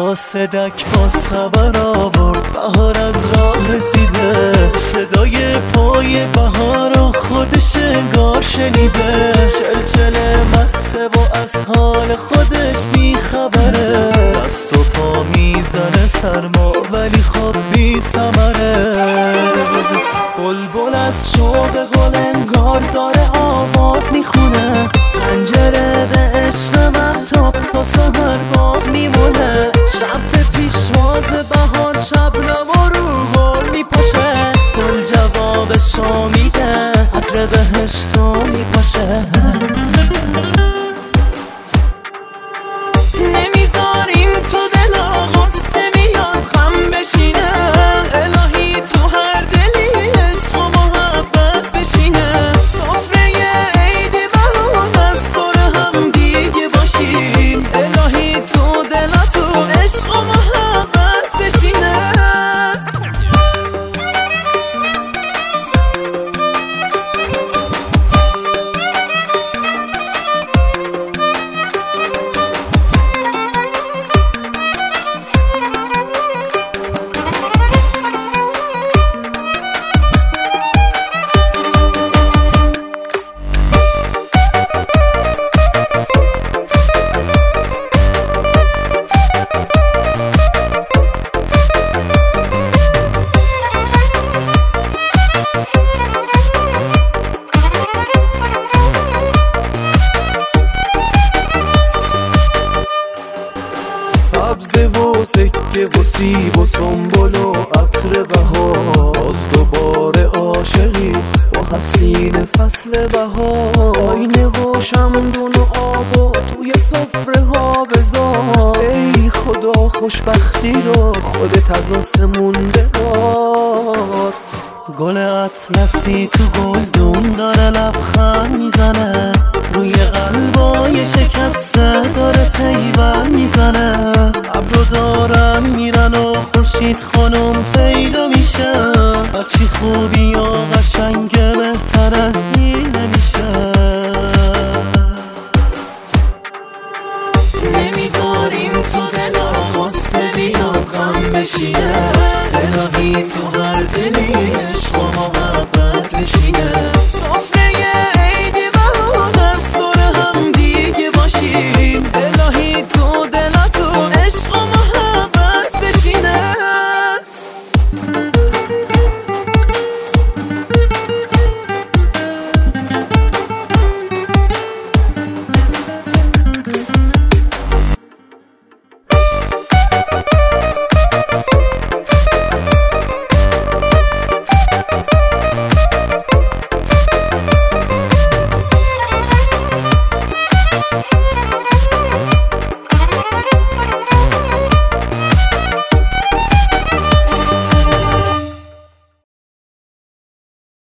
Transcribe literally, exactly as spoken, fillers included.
قاصدک باز خبر آورد بهار از راه رسیده، صدای پای بهار و خودش انگار شنیده، چلچل مسته و از حال خودش بی خبره، دست و پا میزنه سرما ولی خب بی ثمره. بلبل از شوق گل انگار داره آواز میخونه، پنجره به عشق مهتاب تا سحر باز میمونه، شب به پیشواز بهار شبنم و رو گل میپاشه، گل جوابشو میده عطر بهشتو میپاشه. نمیذاریم تو دل غصه میاد غم بشینه، الهی تو هر دلی عشق و محبت بشینه، سفره عید بهار از دور هم دیگه باشیم، الهی تو دلاتو عشق و محبت بشینه. سبزه و سکه و سیب و سنبل و عطر بهار، باز دوباره عاشقی با حسین فصل بهار، آینه و شمدون و آب و توی سفره ها بذار، ای خدا خوشبختی رو خودت از آسمون ببار. گل اطلسی تو گلدون داره لبخند میزنه، روی قلبای شکسته داره پیوند میزنه، ابرو دارن میرن و خورشید خانم